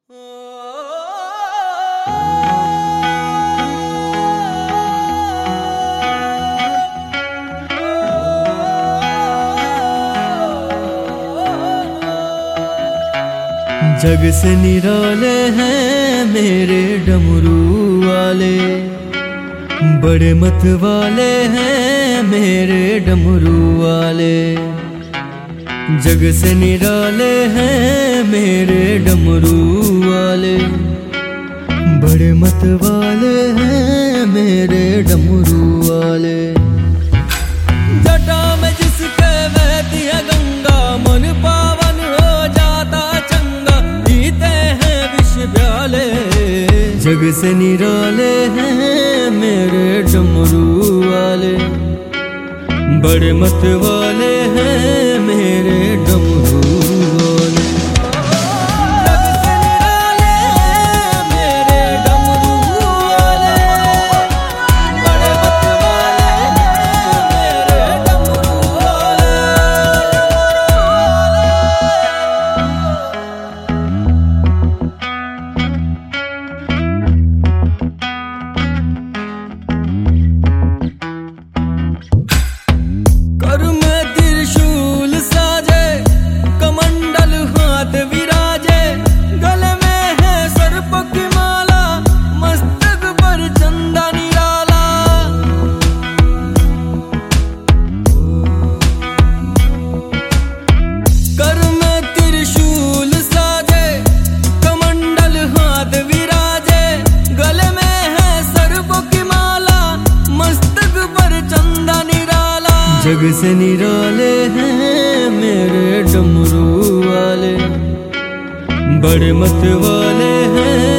जग से निराले हैं मेरे डमरू वाले, बड़े मत वाले हैं मेरे डमरू वाले। जग से निराले हैं मेरे डमरू वाले, बड़े मत वाले हैं मेरे डमरू वाले। जटा में जिसके बहती है गंगा, मन पावन हो जाता चंगा, पीते हैं विष प्याले। जग से निराले हैं मेरे डमरू वाले, बड़े मत वाले हैं मेरे डमरू वाले। जग से निराले हैं मेरे डमरू वाले, बड़े मत वाले हैं मेरे डमरू वाले। कर में त्रिशूल साजे, कमंडल हाथ विराजे, गले में है सर्प की माला, मस्तक पर चंदा निराला। कर में त्रिशूल साजे, कमंडल हाथ विराजे, गले में है सर्प की माला, मस्तक पर चंदा निराला। जग से निराले हैं मेरे डमरू वाले, बड़े मत वाले हैं